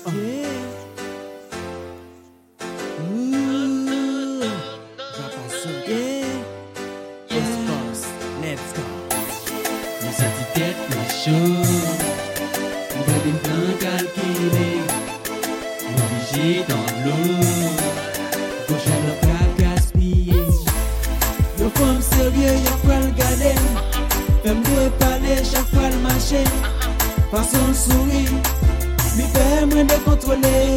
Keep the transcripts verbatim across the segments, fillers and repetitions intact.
Façon sourire, mi permet de contrôler.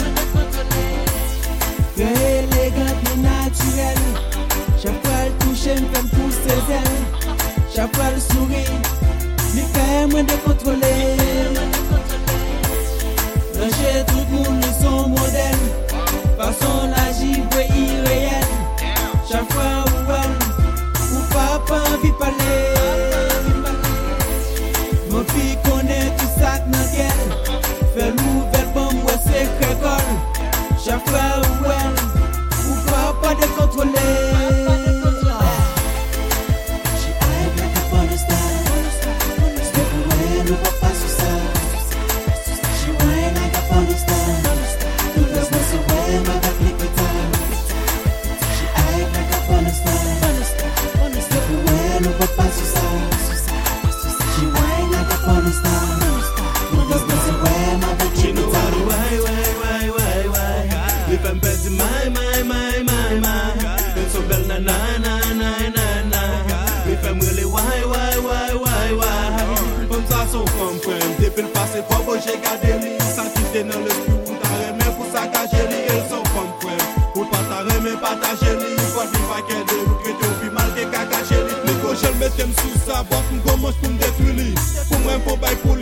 Que élégant et naturel. Chaque fois le toucher, me fait pousser ses ailes. Chaque fois le sourire, mi permet de contrôler. Ranger tout le monde son modèle. Façon d'agir, vrai irréel. Chaque fois où elle, ou papa envie de parler. Mon fille connaît tout ça que dans gueule. Fait l'ouvert bombe ou c'est crécole. Chaque fois où elle, ou pas pas de contrôler. She act like a porn star. Step away, ne va pas sur ça. She whine like a porn star. Tout le monde se voit, ma bague les guitares. She act like a porn star. Step away, ne va pas sur ça. She know how to why, why, why, why, why. If I'm busy, my, my, my, my, my. It's so belle, na, na, na, na, na, na. If I'm really why, why, why, why, why. Comme ça, son comprenne. Depuis le passé, pas beau, j'ai gardé lui. Ça quitte dans le plus où t'as remis pour saccager lui. Elles sont comprenne. Pour pas t'as remis, partager lui. Faut qu'il va qu'elle de vous créer, puis mal que cacacher lui. Les cochons mettent sous sa boîte, nous commence pour me détruire lui. Pour moi, pour bailler pour